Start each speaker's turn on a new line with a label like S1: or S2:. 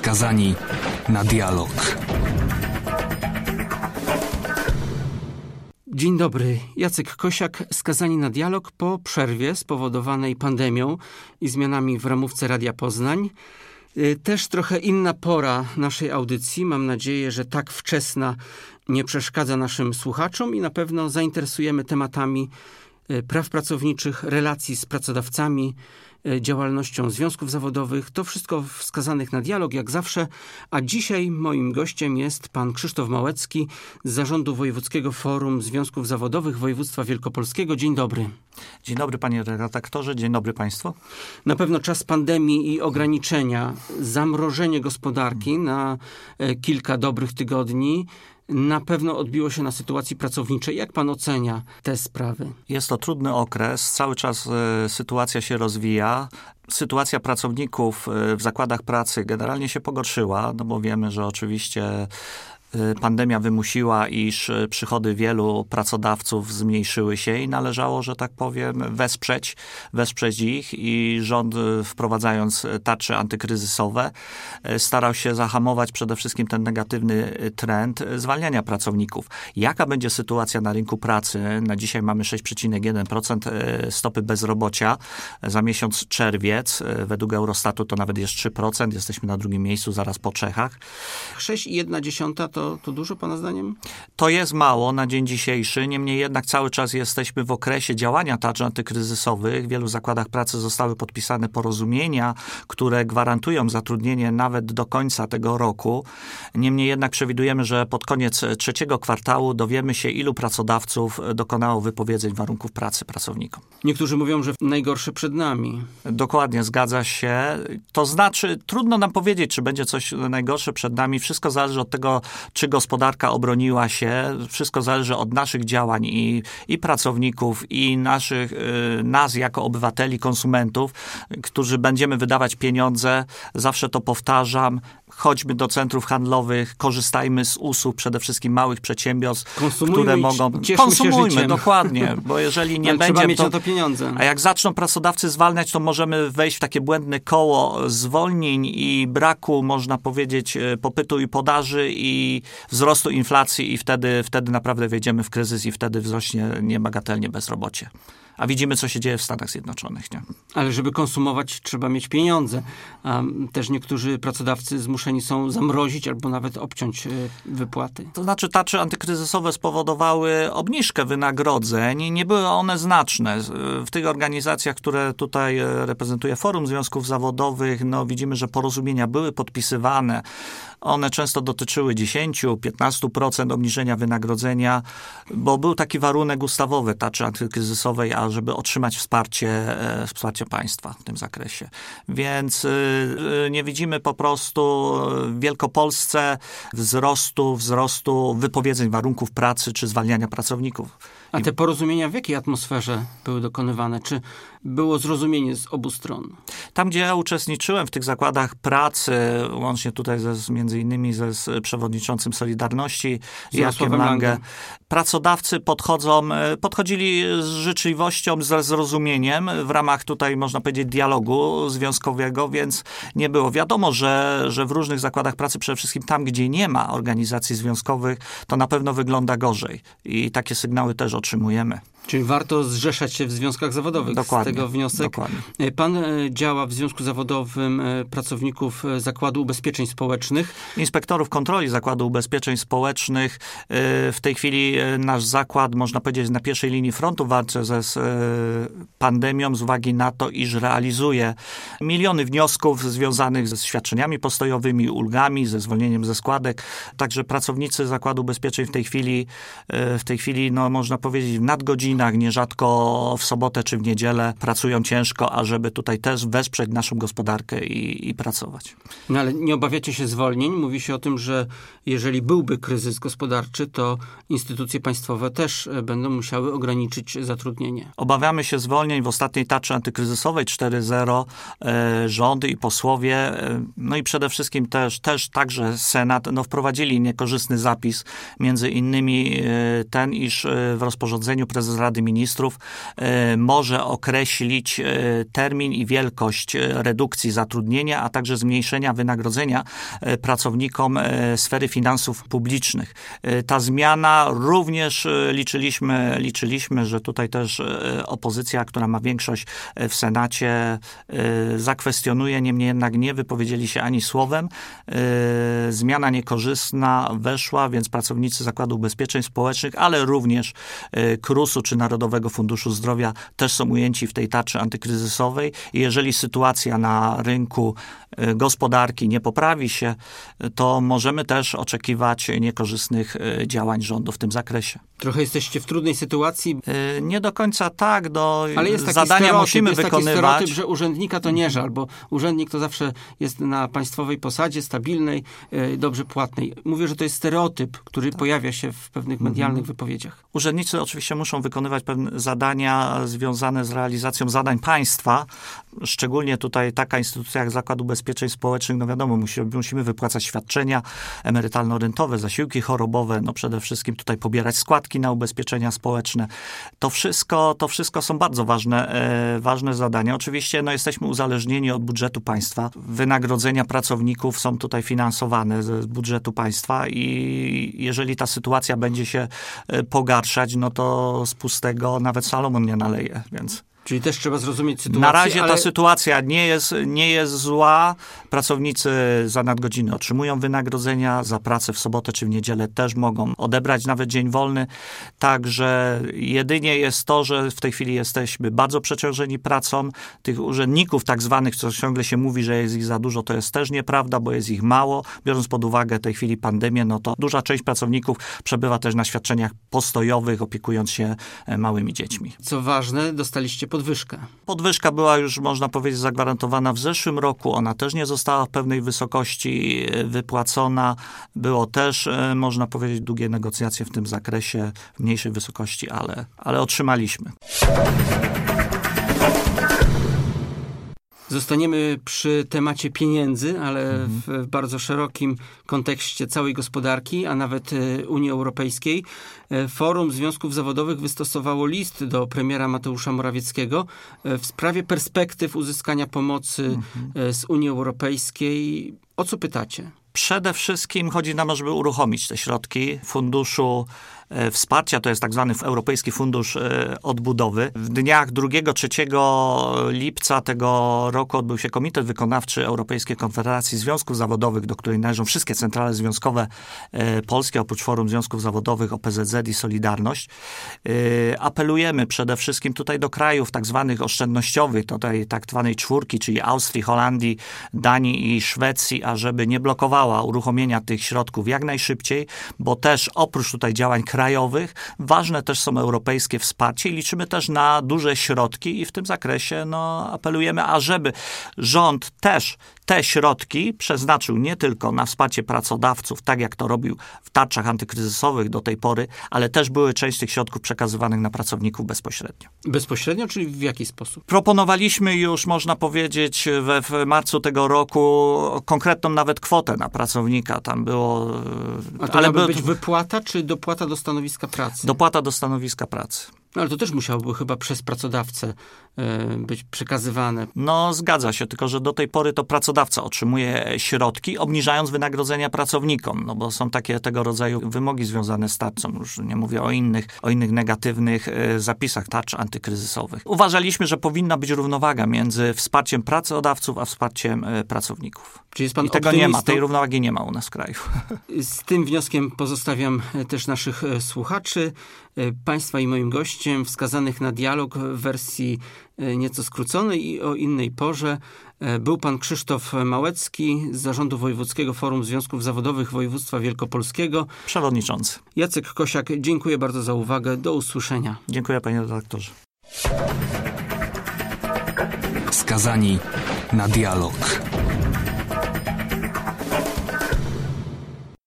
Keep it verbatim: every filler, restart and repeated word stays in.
S1: skazani na dialog.
S2: Dzień dobry, Jacek Kosiak, skazani na dialog po przerwie spowodowanej pandemią i zmianami w ramówce Radia Poznań. Też trochę inna pora naszej audycji. Mam nadzieję, że tak wczesna nie przeszkadza naszym słuchaczom i na pewno zainteresujemy tematami praw pracowniczych, relacji z pracodawcami, działalnością związków zawodowych. To wszystko wskazanych na dialog, jak zawsze. A dzisiaj moim gościem jest pan Krzysztof Małecki z Zarządu Wojewódzkiego Forum Związków Zawodowych Województwa Wielkopolskiego. Dzień dobry.
S3: Dzień dobry panie redaktorze, dzień dobry państwu.
S2: Na pewno czas pandemii i ograniczenia, zamrożenie gospodarki na kilka dobrych tygodni na pewno odbiło się na sytuacji pracowniczej. Jak pan ocenia te sprawy?
S3: Jest to trudny okres, cały czas y, sytuacja się rozwija. Sytuacja pracowników y, w zakładach pracy generalnie się pogorszyła, no bo wiemy, że oczywiście pandemia wymusiła, iż przychody wielu pracodawców zmniejszyły się i należało, że tak powiem, wesprzeć, wesprzeć ich i rząd, wprowadzając tarcze antykryzysowe, starał się zahamować przede wszystkim ten negatywny trend zwalniania pracowników. Jaka będzie sytuacja na rynku pracy? Na dzisiaj mamy sześć przecinek jeden procent stopy bezrobocia. Za miesiąc czerwiec, według Eurostatu to nawet jest trzy procent. Jesteśmy na drugim miejscu, zaraz po Czechach.
S2: sześć i jedna dziesiąta to To, to dużo pana zdaniem?
S3: To jest mało na dzień dzisiejszy, niemniej jednak cały czas jesteśmy w okresie działania tarcz antykryzysowych. W wielu zakładach pracy zostały podpisane porozumienia, które gwarantują zatrudnienie nawet do końca tego roku. Niemniej jednak przewidujemy, że pod koniec trzeciego kwartału dowiemy się, ilu pracodawców dokonało wypowiedzeń warunków pracy pracownikom.
S2: Niektórzy mówią, że najgorsze przed nami.
S3: Dokładnie, zgadza się. To znaczy, trudno nam powiedzieć, czy będzie coś najgorsze przed nami. Wszystko zależy od tego, czy gospodarka obroniła się. Wszystko zależy od naszych działań i, i pracowników, i naszych, y, nas jako obywateli, konsumentów, którzy będziemy wydawać pieniądze. Zawsze to powtarzam. Chodźmy do centrów handlowych, korzystajmy z usług przede wszystkim małych przedsiębiorstw,
S2: Konsumujmy
S3: które
S2: i
S3: mogą...
S2: Konsumujmy,
S3: dokładnie, bo jeżeli nie będzie...
S2: Trzeba mieć
S3: to,
S2: na to pieniądze.
S3: A jak zaczną pracodawcy zwalniać, to możemy wejść w takie błędne koło zwolnień i braku, można powiedzieć, popytu i podaży i wzrostu inflacji i wtedy, wtedy naprawdę wejdziemy w kryzys i wtedy wzrośnie niebagatelnie bezrobocie. A widzimy, co się dzieje w Stanach Zjednoczonych, nie?
S2: Ale żeby konsumować, trzeba mieć pieniądze. A też niektórzy pracodawcy zmuszeni są zamrozić albo nawet obciąć wypłaty.
S3: To znaczy tarcze antykryzysowe spowodowały obniżkę wynagrodzeń. Nie były one znaczne. W tych organizacjach, które tutaj reprezentuje Forum Związków Zawodowych, no widzimy, że porozumienia były podpisywane. One często dotyczyły dziesięć do piętnastu procent obniżenia wynagrodzenia, bo był taki warunek ustawowy tarczy antykryzysowej, a żeby otrzymać wsparcie, wsparcie państwa w tym zakresie. Więc nie widzimy po prostu w Wielkopolsce wzrostu, wzrostu wypowiedzeń warunków pracy czy zwalniania pracowników.
S2: A te porozumienia w jakiej atmosferze były dokonywane? Czy było zrozumienie z obu stron?
S3: Tam, gdzie ja uczestniczyłem w tych zakładach pracy, łącznie tutaj ze, między innymi ze z przewodniczącym Solidarności, Jackiem Lange, pracodawcy podchodzą, podchodzili z życzliwością, ze zrozumieniem w ramach tutaj, można powiedzieć, dialogu związkowego, więc nie było. Wiadomo, że, że w różnych zakładach pracy, przede wszystkim tam, gdzie nie ma organizacji związkowych, to na pewno wygląda gorzej. I takie sygnały też otrzymujemy.
S2: Czyli warto zrzeszać się w związkach zawodowych.
S3: Dokładnie,
S2: z tego wniosek.
S3: Dokładnie.
S2: Pan działa w Związku Zawodowym pracowników Zakładu Ubezpieczeń Społecznych.
S3: Inspektorów kontroli Zakładu Ubezpieczeń Społecznych. W tej chwili nasz zakład, można powiedzieć, na pierwszej linii frontu w walce ze pandemią z uwagi na to, iż realizuje miliony wniosków związanych ze świadczeniami postojowymi, ulgami, ze zwolnieniem ze składek. Także pracownicy Zakładu Ubezpieczeń w tej chwili, w tej chwili, no można powiedzieć, w nadgodzinach, nierzadko w sobotę czy w niedzielę pracują ciężko, ażeby tutaj też wesprzeć naszą gospodarkę i, i pracować.
S2: No ale nie obawiacie się zwolnień? Mówi się o tym, że jeżeli byłby kryzys gospodarczy, to instytucje państwowe też będą musiały ograniczyć zatrudnienie.
S3: Obawiamy się zwolnień. W ostatniej tarczy antykryzysowej cztery zero e, rządy i posłowie, e, no i przede wszystkim też, też także Senat, no wprowadzili niekorzystny zapis, między innymi e, ten, iż e, w rozporządzeniu prezesa Rady Ministrów może określić termin i wielkość redukcji zatrudnienia, a także zmniejszenia wynagrodzenia pracownikom sfery finansów publicznych. Ta zmiana również liczyliśmy, liczyliśmy, że tutaj też opozycja, która ma większość w Senacie, zakwestionuje, niemniej jednak nie wypowiedzieli się ani słowem. Zmiana niekorzystna weszła, więc pracownicy Zakładu Ubezpieczeń Społecznych, ale również KRUS-u czy Narodowego Funduszu Zdrowia też są ujęci w tej tarczy antykryzysowej i jeżeli sytuacja na rynku gospodarki nie poprawi się, to możemy też oczekiwać niekorzystnych działań rządu w tym zakresie.
S2: Trochę jesteście w trudnej sytuacji.
S3: Nie do końca tak, do
S2: ale jest taki
S3: zadania
S2: stereotyp,
S3: musimy
S2: jest
S3: wykonywać.
S2: Taki stereotyp, że urzędnika to nie żal, bo urzędnik to zawsze jest na państwowej posadzie, stabilnej, dobrze płatnej. Mówię, że to jest stereotyp, który tak. pojawia się w pewnych medialnych mhm. wypowiedziach.
S3: Urzędnicy oczywiście muszą wykonywać pewne zadania związane z realizacją zadań państwa. Szczególnie tutaj taka instytucja jak Zakład Ubezpieczeń Społecznych, no wiadomo, musimy, musimy wypłacać świadczenia emerytalno-rentowe, zasiłki chorobowe, no przede wszystkim tutaj pobierać składki na ubezpieczenia społeczne. To wszystko, to wszystko są bardzo ważne, e, ważne zadania. Oczywiście no, jesteśmy uzależnieni od budżetu państwa. Wynagrodzenia pracowników są tutaj finansowane z budżetu państwa i jeżeli ta sytuacja będzie się pogarszać, no to z pustego nawet Salomon nie naleje, więc...
S2: Czyli też trzeba zrozumieć sytuację.
S3: Na razie
S2: ale...
S3: ta sytuacja nie jest, nie jest zła. Pracownicy za nadgodziny otrzymują wynagrodzenia, za pracę w sobotę czy w niedzielę też mogą odebrać nawet dzień wolny. Także jedynie jest to, że w tej chwili jesteśmy bardzo przeciążeni pracą. Tych urzędników tak zwanych, co ciągle się mówi, że jest ich za dużo, to jest też nieprawda, bo jest ich mało. Biorąc pod uwagę w tej chwili pandemię, no to duża część pracowników przebywa też na świadczeniach postojowych, opiekując się małymi dziećmi.
S2: Co ważne, dostaliście podwyżkę.
S3: Podwyżka była już, można powiedzieć, zagwarantowana w zeszłym roku. Ona też nie została w pewnej wysokości wypłacona. Było też, można powiedzieć, długie negocjacje w tym zakresie, w mniejszej wysokości, ale, ale otrzymaliśmy.
S2: Zostaniemy przy temacie pieniędzy, ale mhm. w bardzo szerokim kontekście całej gospodarki, a nawet Unii Europejskiej. Forum Związków Zawodowych wystosowało list do premiera Mateusza Morawieckiego w sprawie perspektyw uzyskania pomocy mhm. z Unii Europejskiej. O co pytacie?
S3: Przede wszystkim chodzi nam, żeby uruchomić te środki funduszu wsparcia, to jest tak zwany Europejski Fundusz Odbudowy. W dniach drugiego trzeciego lipca tego roku odbył się Komitet Wykonawczy Europejskiej Konfederacji Związków Zawodowych, do której należą wszystkie centrale związkowe polskie, oprócz Forum Związków Zawodowych, O P Z Z i Solidarność. Apelujemy przede wszystkim tutaj do krajów tak zwanych oszczędnościowych, tutaj tak zwanej czwórki, czyli Austrii, Holandii, Danii i Szwecji, ażeby nie blokowała uruchomienia tych środków jak najszybciej, bo też oprócz tutaj działań krajowych, krajowych. Ważne też są europejskie wsparcie i liczymy też na duże środki i w tym zakresie no, apelujemy, ażeby rząd też te środki przeznaczył nie tylko na wsparcie pracodawców, tak jak to robił w tarczach antykryzysowych do tej pory, ale też były część tych środków przekazywanych na pracowników bezpośrednio.
S2: Bezpośrednio, czyli w jaki sposób?
S3: Proponowaliśmy już, można powiedzieć, we, w marcu tego roku konkretną nawet kwotę na pracownika. Tam było...
S2: A to ale miała być wypłata, czy dopłata do stanowiska pracy?
S3: Dopłata do stanowiska pracy.
S2: No ale to też musiałoby chyba przez pracodawcę y, być przekazywane.
S3: No zgadza się, tylko że do tej pory to pracodawca otrzymuje środki, obniżając wynagrodzenia pracownikom, no bo są takie tego rodzaju wymogi związane z tarczą. Już nie mówię o innych, o innych negatywnych y, zapisach tarcz antykryzysowych. Uważaliśmy, że powinna być równowaga między wsparciem pracodawców, a wsparciem y, pracowników.
S2: Czyli jest pan
S3: I tego
S2: optymistą?
S3: nie ma, tej równowagi nie ma u nas w kraju.
S2: Z tym wnioskiem pozostawiam też naszych słuchaczy. Państwa i moim gościem wskazanych na dialog w wersji nieco skróconej i o innej porze był pan Krzysztof Małecki z Zarządu Wojewódzkiego Forum Związków Zawodowych Województwa Wielkopolskiego.
S3: Przewodniczący.
S2: Jacek Kosiak, dziękuję bardzo za uwagę. Do usłyszenia.
S3: Dziękuję panie redaktorze.
S1: Skazani na dialog.